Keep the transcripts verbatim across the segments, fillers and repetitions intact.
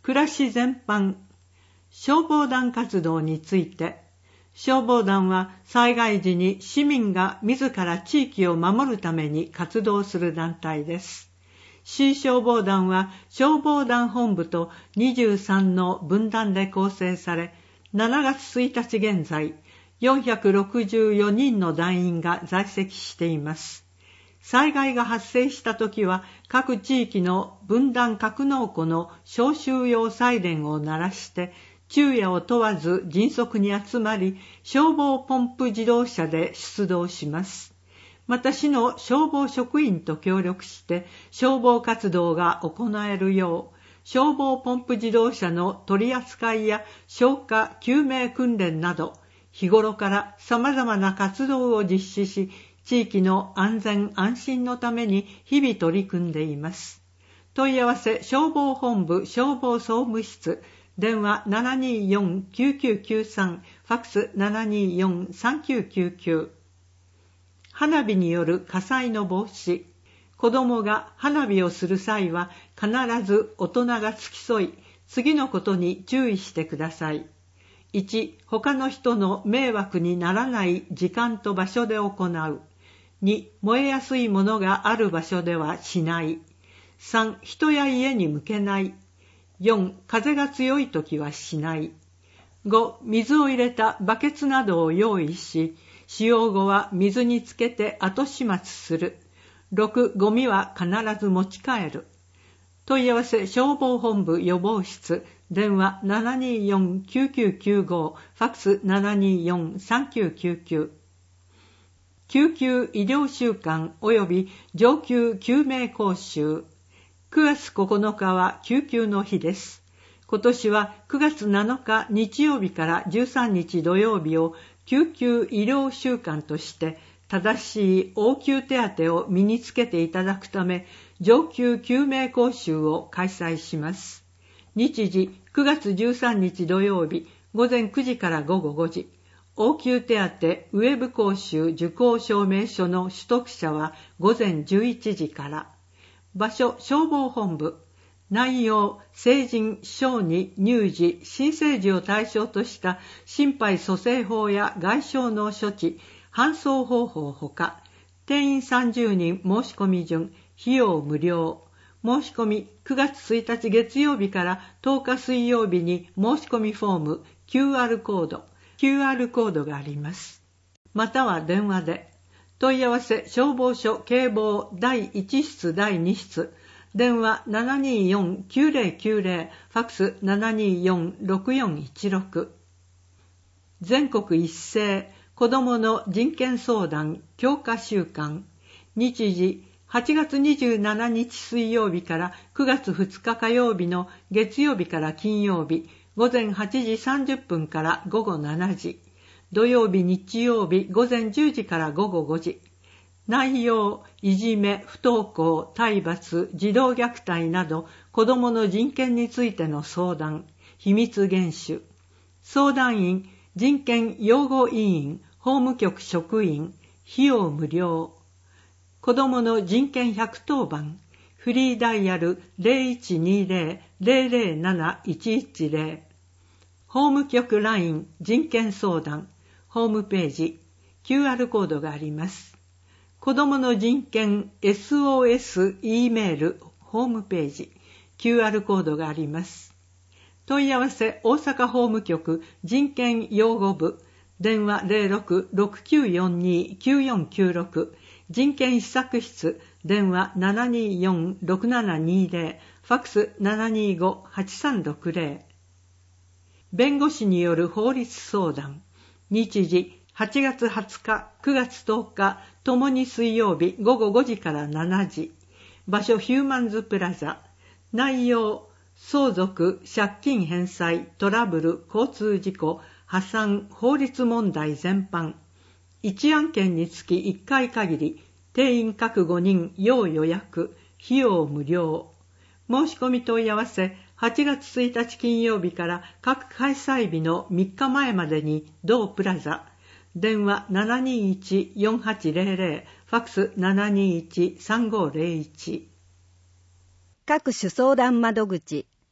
暮らし全般、消防団活動について、消防団は災害時に市民が自ら地域を守るために活動する団体です。市消防団は消防団本部とにじゅうさんの分団で構成され、しちがつついたち現在、よんひゃくろくじゅうよにんの団員が在籍しています。災害が発生したときは、各地域の分団格納庫の招集用サイレンを鳴らして、昼夜を問わず迅速に集まり、消防ポンプ自動車で出動します。また市の消防職員と協力して消防活動が行えるよう、消防ポンプ自動車の取り扱いや消火・救命訓練など、日頃から様々な活動を実施し、地域の安全安心のために日々取り組んでいます。問い合わせ消防本部消防総務室、電話 ななにーよん きゅうきゅうきゅうさん、ファックス ななにーよん さんきゅうきゅうきゅう。花火による火災の防止。子供が花火をする際は必ず大人が付き添い、次のことに注意してください。いち、他の人の迷惑にならない時間と場所で行う。に、燃えやすいものがある場所ではしない。さん、人や家に向けない。よん、風が強いときはしない。ご、水を入れたバケツなどを用意し、使用後は水につけて後始末する。ろく、ゴミは必ず持ち帰る。問い合わせ消防本部予防室、電話 ななにーよん きゅうきゅうきゅうご、ファックス ななにーよん さんきゅうきゅうきゅう。救急医療週間及び上級救命講習。くがつここのかは救急の日です。今年はくがつなのか日曜日からじゅうさんにち土曜日を救急医療週間として正しい応急手当を身につけていただくため、上級救命講習を開催します。日時くがつじゅうさんにち土曜日ごぜんくじからごごごじ。応急手当ウェブ講習受講証明書の取得者はごぜんじゅういちじから。場所消防本部。内容成人、小児、乳児、新生児を対象とした心肺蘇生法や外傷の処置、搬送方法ほか、定員さんじゅうにん申し込み順、費用無料。申し込みくがつついたち月曜日からとおか水曜日に申し込みフォーム キューアール コード、キューアール コードがあります。または電話で。問い合わせ消防署警防だいいち室だいに室、電話 ななにーよん きゅうぜろきゅうぜろ、ファックス ななにーよん ろくよんいちろく。全国一斉子どもの人権相談強化週間。日時はちがつにじゅうしちにち水曜日からくがつふつか火曜日の月曜日から金曜日、ごぜんはちじさんじゅっぷんからごごしちじ。土曜日日曜日ごぜんじゅうじからごごごじ。内容、いじめ、不登校、体罰、児童虐待など子どもの人権についての相談、秘密厳守。相談員、人権擁護委員、法務局職員、費用無料。子どもの人権ひゃくとおばん、フリーダイヤル ゼロいちにゼロ ゼロゼロなないちいちゼロ。法務局 ライン 人権相談、ホームページ、キューアール コードがあります。子どもの人権 エスオーエス E メールホームページ、キューアール コードがあります。問い合わせ大阪法務局人権擁護部、電話 ゼロろく ろくきゅうよんに きゅうよんきゅうろく、人権施策室、電話 ななにーよん ろくななにゼロ、ファックス ななにーご はちさんろくゼロ。弁護士による法律相談。日時はちがつはつか、くがつとおか、ともに水曜日ごごごじからしちじ。場所ヒューマンズプラザ。内容、相続、借金返済、トラブル、交通事故、破産、法律問題全般。いち案件につきいっかい限り、定員各ごにん要予約、費用無料。申し込み問い合わせ、はちがつついたち金曜日から各開催日のみっかまえまでに同プラザ。電話 ななにーいち よんはちゼロゼロ、ファックス ななにーいち さんごゼロいち。 各種相談窓口。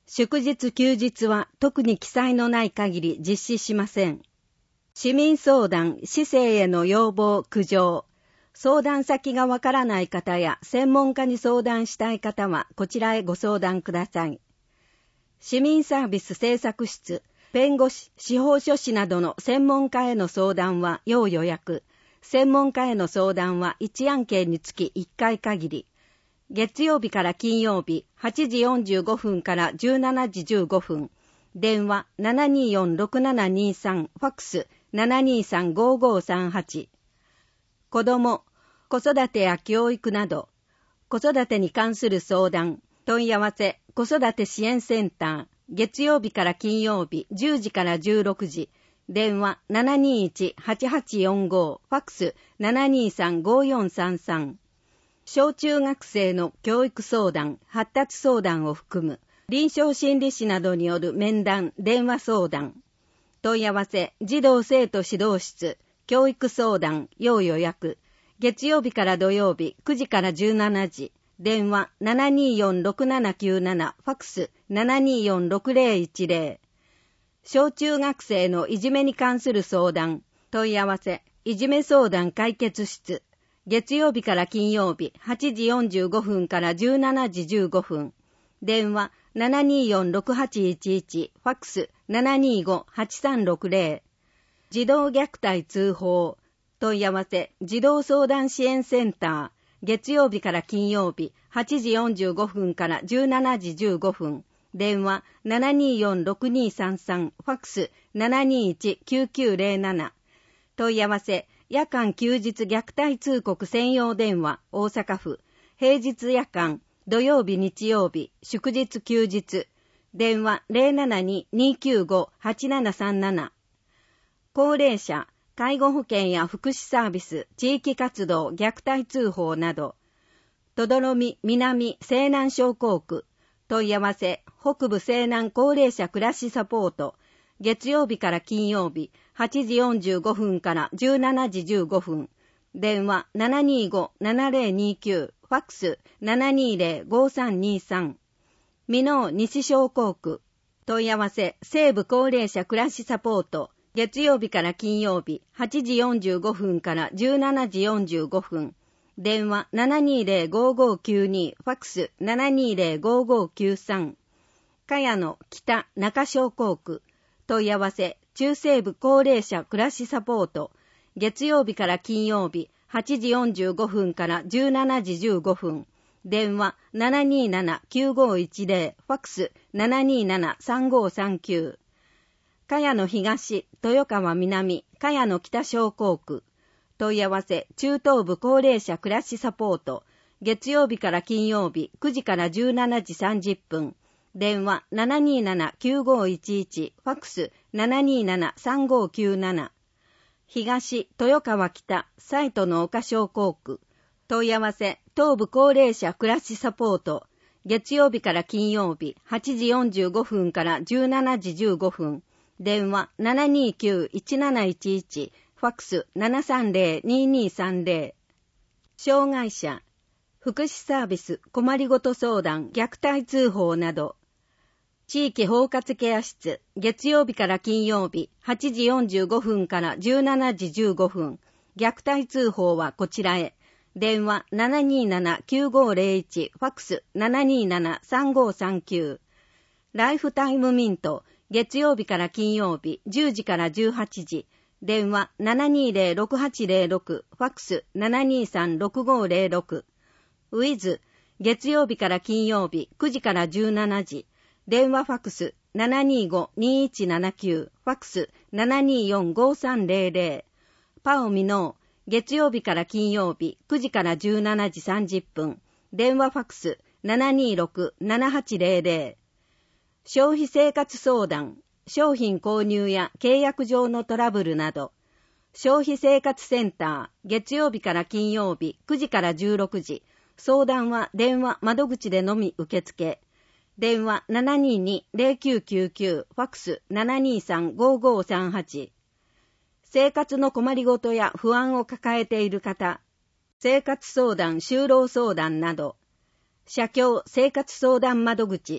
祝日休日は特に記載のない限り実施しません。市民相談、市政への要望、苦情、相談先がわからない方や専門家に相談したい方はこちらへご相談ください。市民サービス政策室、弁護士、司法書士などの専門家への相談は要予約、専門家への相談はいち案件につきいっかい限り、月曜日から金曜日はちじよんじゅうごふんからじゅうしちじじゅうごふん、電話 ななにーよんろくななにーさん、ファックス ななにーさんごーごーさんはち。子ども、子育てや教育など、子育てに関する相談、問い合わせ、子育て支援センター、月曜日から金曜日じゅうじからじゅうろくじ、電話 ななにーいちはちはちよんご、ファックス ななにーさんごーよんさんさん。小中学生の教育相談、発達相談を含む、臨床心理士などによる面談、電話相談。問い合わせ、児童生徒指導室、教育相談、要予約。月曜日から土曜日くじからじゅうしちじ、電話 ななにーよんろくななきゅうなな、ファックス ななにーよんろくぜろいちぜろ。小中学生のいじめに関する相談、問い合わせ、いじめ相談解決室。月曜日から金曜日はちじよんじゅうごふんからじゅうしちじじゅうごふん。電話 ななにーよんろくはちいちいち、ファックス ななにーごはちさんろくぜろ。児童虐待通報。問い合わせ、児童相談支援センター。月曜日から金曜日はちじよんじゅうごふんからじゅうしちじじゅうごふん。電話 ななにーよんろくにーさんさん、ファックス ななにーいちきゅうきゅうぜろなな。問い合わせ、夜間休日虐待通告専用電話、大阪府。平日夜間、土曜日日曜日、祝日休日。電話 ゼロななにーにーきゅうごはちななさんなな。高齢者、介護保険や福祉サービス、地域活動、虐待通報など。とどろみ南西南小校区。問い合わせ、北部西南高齢者暮らしサポート。月曜日から金曜日はちじよんじゅうごふんからじゅうしちじじゅうごふん。電話 ななにーごななぜろにきゅう、ファックス ななにーぜろごさんにさん。箕面西小校区。問い合わせ、西部高齢者暮らしサポート。月曜日から金曜日はちじよんじゅうごふんからじゅうしちじよんじゅうごふん。電話 ななにーぜろごごきゅうに、ファックス ななにーぜろごごきゅうさん。茅野北中小校区。問い合わせ、中西部高齢者暮らしサポート。月曜日から金曜日はちじよんじゅうごふんからじゅうしちじじゅうごふん。電話 ななにーななきゅうごいちぜろ、ファックス ななにーななさんごさんきゅう。茅野東、豊川南、茅野北小校区。問い合わせ、中東部高齢者暮らしサポート。月曜日から金曜日くじからじゅうしちじさんじゅっぷん。電話 ななにーななきゅうごいちいち、ファックス ななにーななさんごきゅうなな。東、豊川北、サイトの岡小校区。問い合わせ、東部高齢者暮らしサポート。月曜日から金曜日はちじよんじゅうごふんからじゅうしちじじゅうごふん。電話 ななにーきゅういちなないちいち、ファックス ななさんぜろににさんぜろ。障害者、福祉サービス、困りごと相談、虐待通報など。地域包括ケア室、月曜日から金曜日はちじよんじゅうごふんからじゅうしちじじゅうごふん。虐待通報はこちらへ。電話 ななにーななきゅうごぜろいち、ファックス ななにーななさんごさんきゅう。ライフタイムミント、月曜日から金曜日じゅうじからじゅうはちじ。電話 ななにーぜろろくはちぜろろく、ファックス ななにーさんろくごぜろろく。ウィズ、月曜日から金曜日くじからじゅうしちじ。電話ファックス ななにーごにいちななきゅう、ファックス ななにーよんごさんぜろぜろ。パオミノー、月曜日から金曜日くじからじゅうしちじさんじゅっぷん。電話ファックス ななにーろくななはちぜろぜろ。消費生活相談、商品購入や契約上のトラブルなど。消費生活センター、月曜日から金曜日くじからじゅうろくじ。相談は電話窓口でのみ受付。電話 ななにーにーぜろきゅうきゅうきゅう、ファックス ななにーさんごごさんはち。生活の困りごとや不安を抱えている方、生活相談、就労相談など。社協生活相談窓口、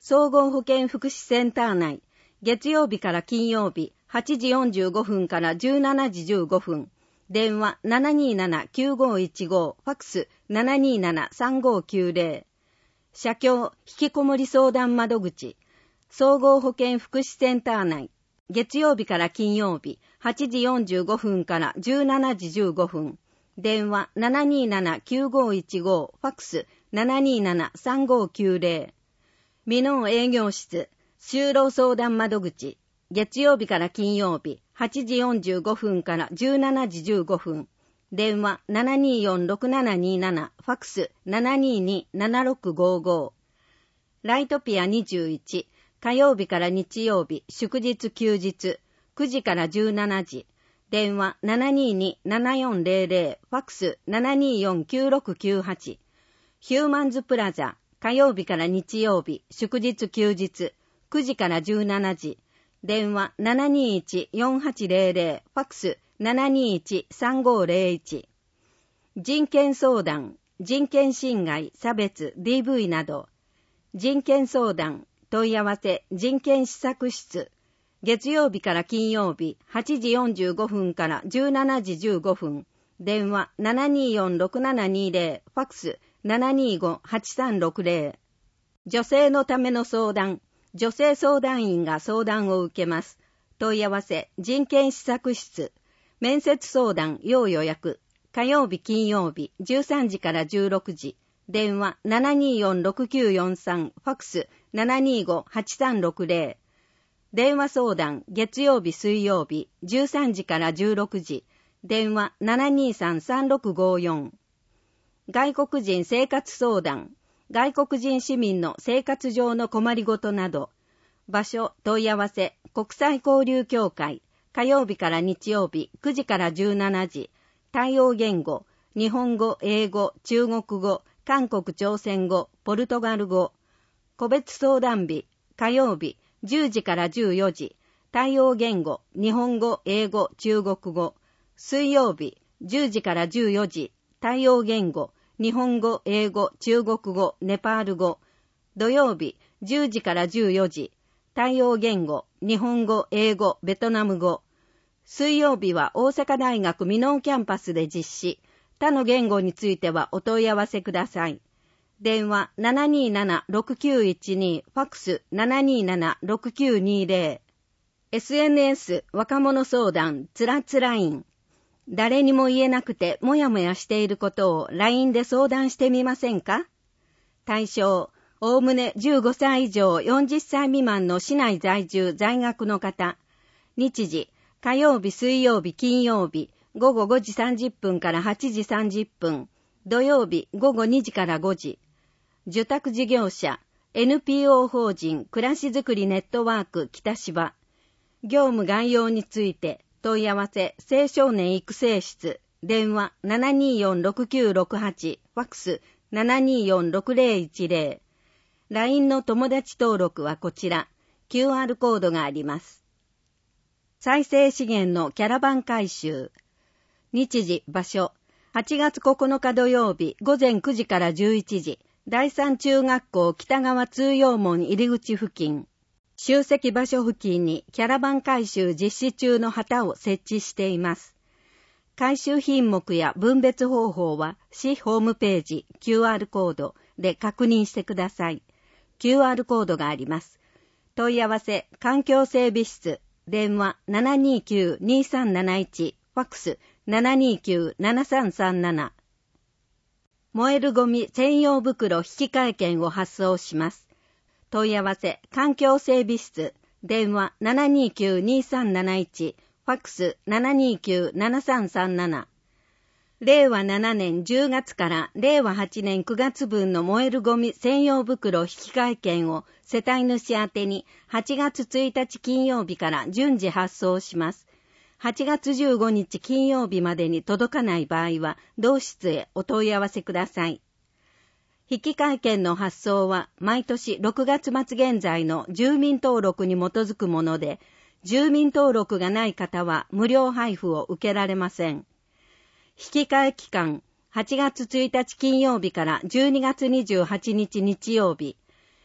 総合保健福祉センター内、月曜日から金曜日はちじよんじゅうごふんからじゅうしちじじゅうごふん、電話 ななにーなな きゅうごいちご、ファックス ななにーなな さんごきゅうぜろ、社協引きこもり相談窓口、総合保健福祉センター内、月曜日から金曜日はちじよんじゅうごふんからじゅうしちじじゅうごふん、電話 ななにーなな きゅうごいちご、ファックス ななにーなな さんごきゅうぜろ、美濃営業室、就労相談窓口、月曜日から金曜日はちじよんじゅうごふんからじゅうしちじじゅうごふん、電話 ななにーよんろくななにーなな、ファックス ななにーにーななろくごご、ライトピアにじゅういち、火曜日から日曜日、祝日休日、くじからじゅうしちじ、電話 ななにーにーななよんぜろぜろ、ファックス ななにーよんきゅうろくきゅうはち、ヒューマンズプラザ、火曜日から日曜日、祝日休日、くじからじゅうしちじ、電話 ななにーいちよんはちぜろぜろ、ファックス ななにーいちさんごぜろいち、人権相談、人権侵害、差別、ディーブイ など、人権相談、問い合わせ、人権施策室、月曜日から金曜日、はちじよんじゅうごふんからじゅうしちじじゅうごふん、電話 ななにーよんろくななにーぜろ、ファックス ななにーごはちさんろくぜろ、女性のための相談、女性相談員が相談を受けます。問い合わせ、人権施策室、面接相談、要予約、火曜日金曜日、じゅうさんじからじゅうろくじ、電話 ななにーよんろくきゅうよんさん、ファックス ななにーごはちさんろくぜろ、電話相談、月曜日水曜日、じゅうさんじからじゅうろくじ、電話 ななにーさんさんろくごよん、外国人生活相談、外国人市民の生活上の困りごとなど、場所、問い合わせ、国際交流協会、火曜日から日曜日、くじからじゅうしちじ、対応言語、日本語、英語、中国語、韓国朝鮮語、ポルトガル語、個別相談日、火曜日、じゅうじからじゅうよじ、対応言語、日本語、英語、中国語、水曜日、じゅうじからじゅうよじ、対応言語、日本語、英語、中国語、ネパール語、土曜日、じゅうじからじゅうよじ、対応言語、日本語、英語、ベトナム語、水曜日は大阪大学美濃キャンパスで実施、他の言語についてはお問い合わせください。電話 ななにーななろくきゅういちに、ファックス ななにーななろくきゅうにぜろ、エスエヌエス 若者相談つらつライン、誰にも言えなくてもやもやしていることを ライン で相談してみませんか？対象、おおむねじゅうごさい以上よんじゅっさい未満の市内在住在学の方、日時、火曜日水曜日金曜日、ごごごじさんじゅっぷんからはちじさんじゅっぷん、土曜日ごごにじからごじ、受託事業者、エヌピーオー 法人暮らしづくりネットワーク北芝、業務概要について問い合わせ青少年育成室、電話 ななにーよんろくきゅうろくはち、ファックス ななにーよんろくぜろいちぜろ、ライン の友達登録はこちら、キューアール コードがあります。再生資源のキャラバン回収。日時、場所、はちがつここのか土曜日ごぜんくじからじゅういちじ、第三中学校北側通用門入り口付近。集積場所付近にキャラバン回収実施中の旗を設置しています。回収品目や分別方法は市ホームページ キューアール コードで確認してください。キューアール コードがあります。問い合わせ環境整備室、電話 ななにーきゅうにーさんなないち、ファックス ななにーきゅうななさんさんなな。燃えるゴミ専用袋引換券を発送します。問い合わせ環境整備室、電話 ななにーきゅうにーさんなないち、ファックス ななにーきゅうななさんさんなな。れいわななねんじゅうがつかられいわはちねんくがつ分の燃えるゴミ専用袋引換券を世帯主宛てにはちがつついたち金曜日から順次発送します。はちがつじゅうごにち金曜日までに届かない場合は同室へお問い合わせください。引換券の発送は毎年ろくがつまつ現在の住民登録に基づくもので、住民登録がない方は無料配布を受けられません。引換期間、はちがつついたち金曜日からじゅうにがつにじゅうはちにち日曜日。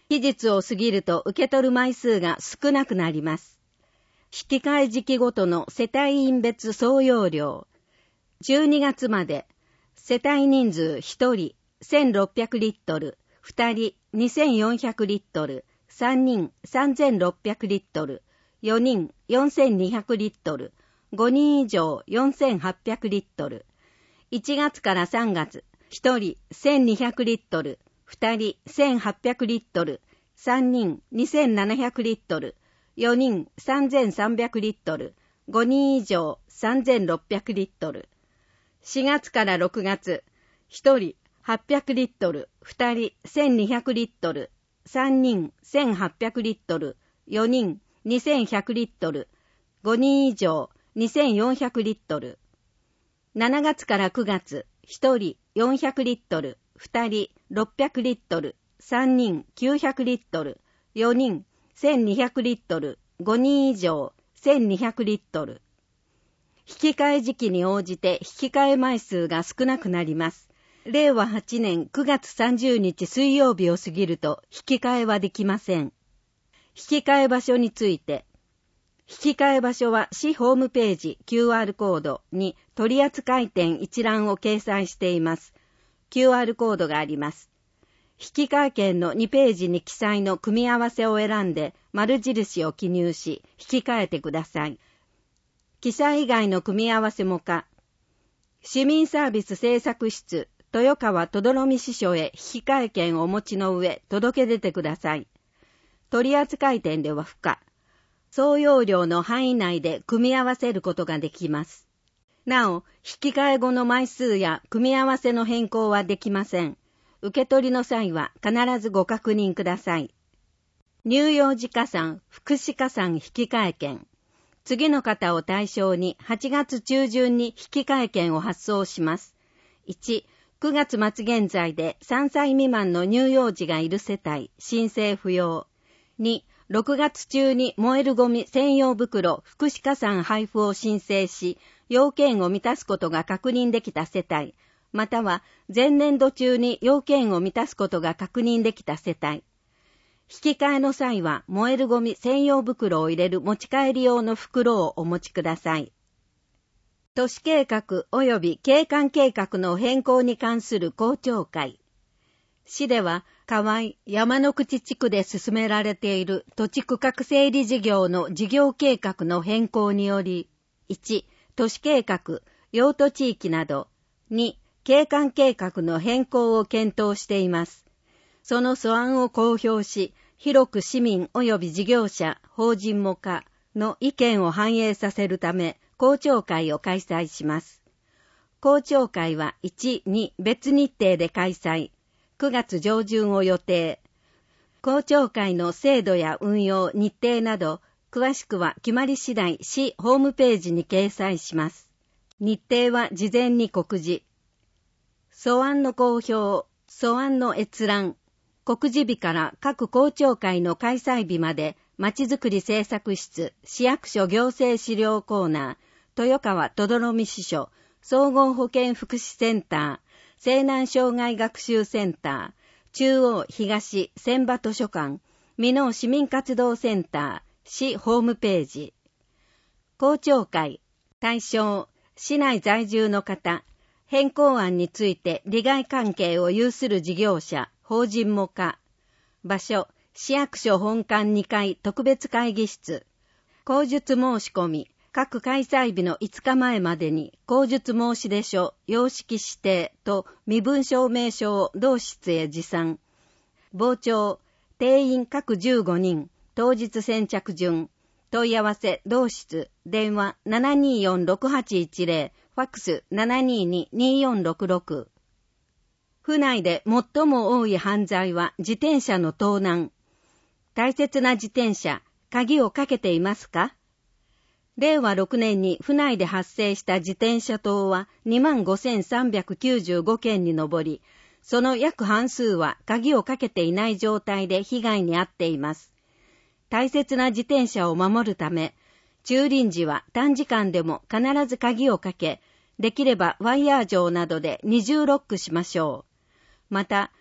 期日を過ぎると受け取る枚数が少なくなります。引き換え時期ごとの世帯員別総容量。じゅうにがつまで、世帯人数ひとりせんろっぴゃくリットル、ふたりにせんよんひゃくリットル、さんにんさんぜんろっぴゃくリットル、よにんよんせんにひゃくリットル、ごにん以上よんせんはっぴゃくリットル。いちがつからさんがつ、ひとりせんにひゃくリットル、ふたりせんはっぴゃくリットル、さんにんにせんななひゃくリットル、よにんさんぜんさんびゃくリットル、ごにん以上さんぜんろっぴゃくリットル。しがつからろくがつ、ひとりはっぴゃくリットル、ふたりせんにひゃくリットル、さんにんせんはっぴゃくリットル、よにんにせんひゃくリットル、ごにん以上にせんよんひゃくリットル。しちがつからくがつ、ひとりよんひゃくリットル、ふたりろっぴゃくリットル、さんにんきゅうひゃくリットル、よにんせんにひゃくリットル、ごにん以上せんにひゃくリットル。引き換え時期に応じて引き換え枚数が少なくなります。れいわはちねんくがつさんじゅうにち水曜日を過ぎると引き換えはできません。引き換え場所について、引き換え場所は市ホームページ キューアール コードに取扱店一覧を掲載しています。キューアール コードがあります。引換券のにページに記載の組み合わせを選んで丸印を記入し引き換えてください。記載以外の組み合わせもか、市民サービス政策室豊川轟支所へ引換券をお持ちの上届け出てください。取扱店では不可。総容量の範囲内で組み合わせることができます。なお、引き換え後の枚数や組み合わせの変更はできません。受け取りの際は必ずご確認ください。乳幼児加算、福祉加算引換券。次の方を対象にはちがつちゅうじゅんに引換券を発送します。いち、くがつ末現在でさんさい未満の乳幼児がいる世帯、申請不要。に、ろくがつ中に燃えるゴミ専用袋福祉加算配布を申請し、要件を満たすことが確認できた世帯、または前年度中に要件を満たすことが確認できた世帯。引き換えの際は燃えるゴミ専用袋を入れる持ち帰り用の袋をお持ちください。都市計画及び景観計画の変更に関する公聴会。市では河合山の口地区で進められている土地区画整理事業の事業計画の変更により、いち、都市計画、用途地域など、に、景観計画の変更を検討しています。その素案を公表し、広く市民及び事業者、法人もかの意見を反映させるため、公聴会を開催します。公聴会はいち、に別日程で開催。くがつ上旬を予定。公聴会の制度や運用、日程など、詳しくは決まり次第市ホームページに掲載します。日程は事前に告示。素案の公表、素案の閲覧、告示日から各公聴会の開催日まで、まちづくり政策室、市役所行政資料コーナー、豊川轟支所、総合保健福祉センター、西南障害学習センター、中央東千葉図書館、箕面市民活動センター、市ホームページ。公聴会、対象、市内在住の方、変更案について利害関係を有する事業者、法人もか。場所、市役所本館にかい特別会議室。口述申し込み、各開催日のいつかまえまでに口述申し出書、様式指定と身分証明書を同室へ持参。傍聴、定員各じゅうごにん、当日先着順。問い合わせ同室、電話 ななにーよんろくはちいちゼロ、ファックス ななにーにーにーよんろくろく。府内で最も多い犯罪は自転車の盗難。大切な自転車、鍵をかけていますか？れいわろくねんに府内で発生した自転車盗は にまんごせんさんびゃくきゅうじゅうごけんに上り、その約半数は鍵をかけていない状態で被害に遭っています。大切な自転車を守るため、駐輪時は短時間でも必ず鍵をかけ、できればワイヤー錠などで二重ロックしましょう。また、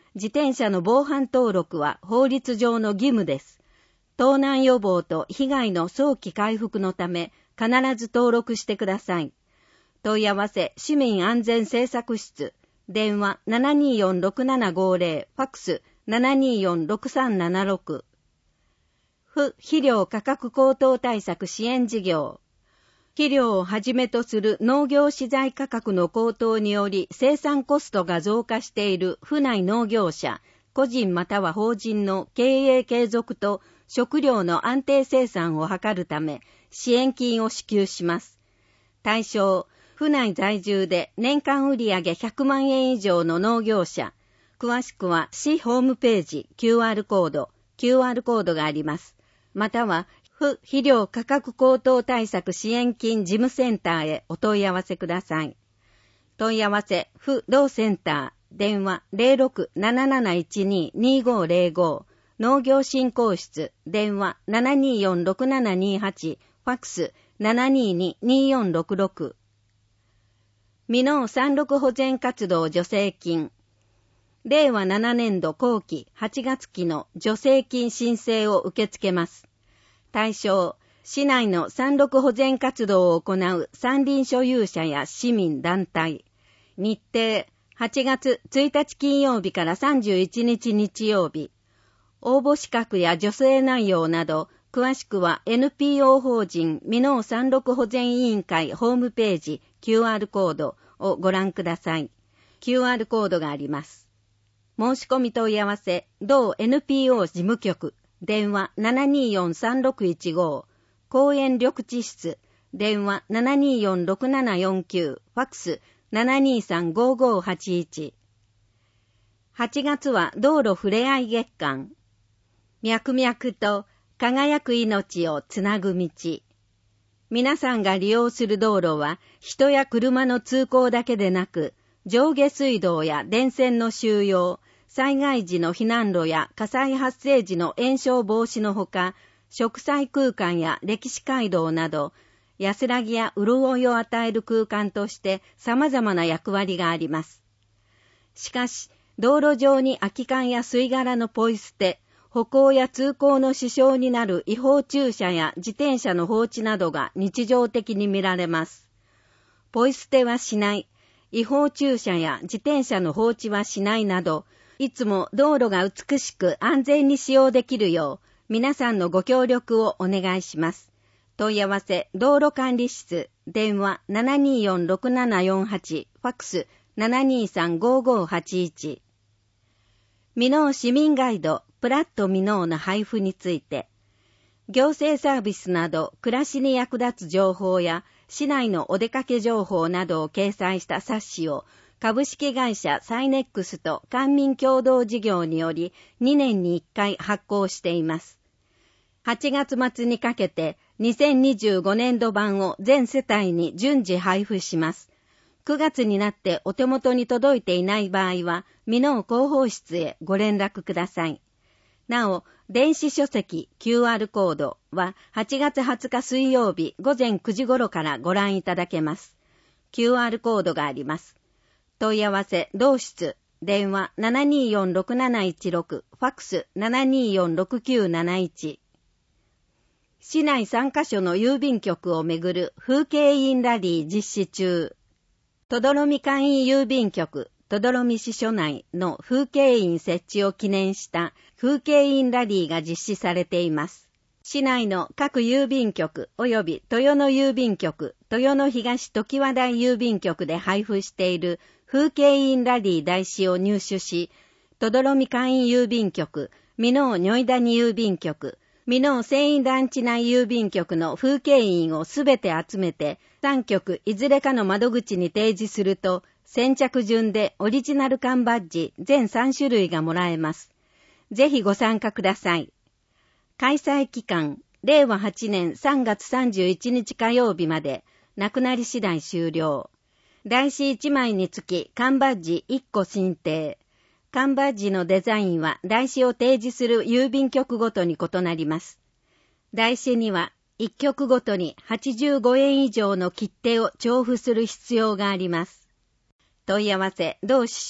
自転車の防犯登録は法律上の義務です。盗難予防と被害の早期回復のため必ず登録してください。問い合わせ市民安全政策室、電話 ななにーよんろくななごぜろ、ファックス ななにーよんろくさんななろく。不肥料価格高騰対策支援事業。肥料をはじめとする農業資材価格の高騰により生産コストが増加している府内農業者、個人または法人の経営継続と食料の安定生産を図るため支援金を支給します。対象、府内在住で年間売上ひゃくまんえん以上の農業者。詳しくは市ホームページ キューアール コード、キューアール コードがあります。または、府肥料価格高騰対策支援金事務センターへお問い合わせください。問い合わせ、府同センター、電話 ゼロろく なななないちに にごゼロご、農業振興室、電話 ななにーよんろくななにはち、ファックス ななにーに にーよんろくろく。未納山麓保全活動助成金。れいわななねんど後期はちがつ期の助成金申請を受け付けます。対象、市内の山麓保全活動を行う山林所有者や市民団体。日程、はちがつついたち金曜日からさんじゅういちにち日曜日。応募資格や助成内容など、詳しくは エヌピーオー 法人未納山麓保全委員会ホームページ キューアール コードをご覧ください。キューアール コードがあります。申し込み問い合わせ、同 エヌピーオー 事務局、電話 ななにーよんさんろくいちご、公園緑地室、電話 ななにーよんろくななよんきゅう、ファックス ななにーさんごごはちいち。はちがつは道路ふれあい月間。脈々と輝く命をつなぐ道。皆さんが利用する道路は人や車の通行だけでなく、上下水道や電線の収容、災害時の避難路や火災発生時の延焼防止のほか、植栽空間や歴史街道など、安らぎや潤いを与える空間として様々な役割があります。しかし、道路上に空き缶や吸い殻のポイ捨て、歩行や通行の支障になる違法駐車や自転車の放置などが日常的に見られます。ポイ捨てはしない、違法駐車や自転車の放置はしないなど、いつも道路が美しく安全に使用できるよう、皆さんのご協力をお願いします。問い合わせ、道路管理室、電話 ななにーよんろくななよんはち、ファックス ななにーさんごごはちいち。未納市民ガイド、プラット未納の配布について、行政サービスなど暮らしに役立つ情報や市内のお出かけ情報などを掲載した冊子を株式会社サイネックスと官民共同事業によりにねんにいっかい発行しています。はちがつ末にかけてにせんにじゅうごねんど版を全世帯に順次配布します。くがつになってお手元に届いていない場合は未納広報室へご連絡ください。なお、電子書籍 キューアール コードははちがつはつか水曜日午前くじ頃からご覧いただけます。キューアール コードがあります。問い合わせ、同室、電話 ななにーよんろくなないちろく、ファックス ななにーよんろくきゅうなないち。市内さんカ所の郵便局をめぐる風景印ラリー実施中。とどろみ簡易郵便局、とどろみ市所内の風景印設置を記念した風景印ラリーが実施されています。市内の各郵便局及び豊野郵便局、豊野東常盤台郵便局で配布している風景印ラリー台紙を入手し、とどろみ簡易郵便局、箕面如意谷郵便局、箕面繊維団地内郵便局の風景印をすべて集めて、さん局いずれかの窓口に提示すると、先着順でオリジナル缶バッジ全さんしゅるいがもらえます。ぜひご参加ください。開催期間、れいわはちねんさんがつさんじゅういちにち火曜日まで、なくなり次第終了。台紙いちまいにつき缶バッジいっこ申請。缶バッジのデザインは台紙を提示する郵便局ごとに異なります。台紙にはいっ局ごとにはちじゅうごえん以上の切手を徴付する必要があります。問い合わせ、同支所、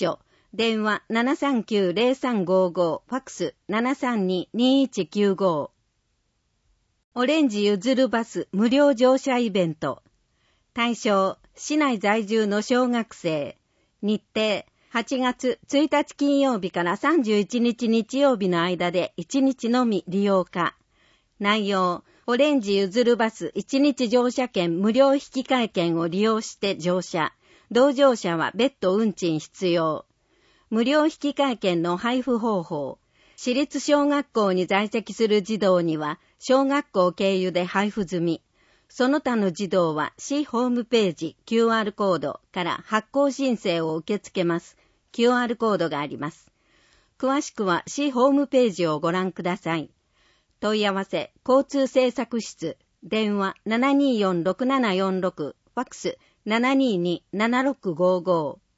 電話 ななさんきゅう ゼロさんごご、ファックス ななさんに にいちきゅうご。オレンジゆずるバス無料乗車イベント。対象、市内在住の小学生。日程、はちがつついたち金曜日からさんじゅういちにち日曜日の間でいちにちのみ利用可。内容、オレンジゆずるバスいちにち乗車券無料引換券を利用して乗車。同乗者は別途運賃必要。無料引換券の配布方法。私立小学校に在籍する児童には小学校経由で配布済み。その他の児童は市ホームページ キューアール コードから発行申請を受け付けます。キューアール コードがあります。詳しくは市ホームページをご覧ください。問い合わせ、交通政策室、電話 ななにーよん ろくななよんろく、ファックス ななにーに ななろくごご。